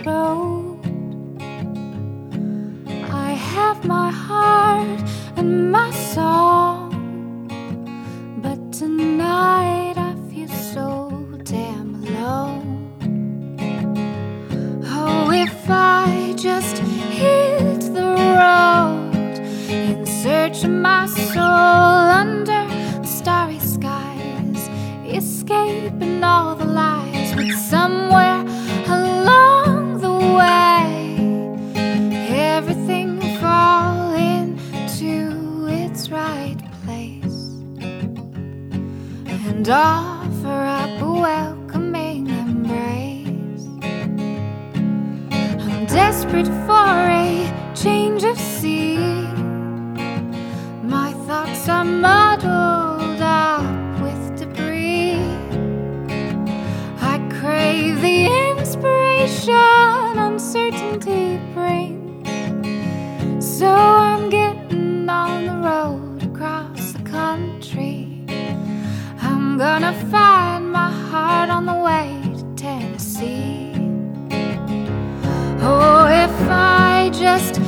road. I have my heart and my song, but tonight I feel so damn alone. Oh, if I just hit the road in search of my soul under the starry skies, escaping all the lies, but somewhere along the way everything will fall into its right place and offer up a welcoming embrace. I'm desperate for a change of scene. My thoughts are muddled up with debris. I crave the inspiration uncertainty brings. So I'm getting on the road across the country. I'm gonna find my heart on the way to Tennessee. Oh, if I just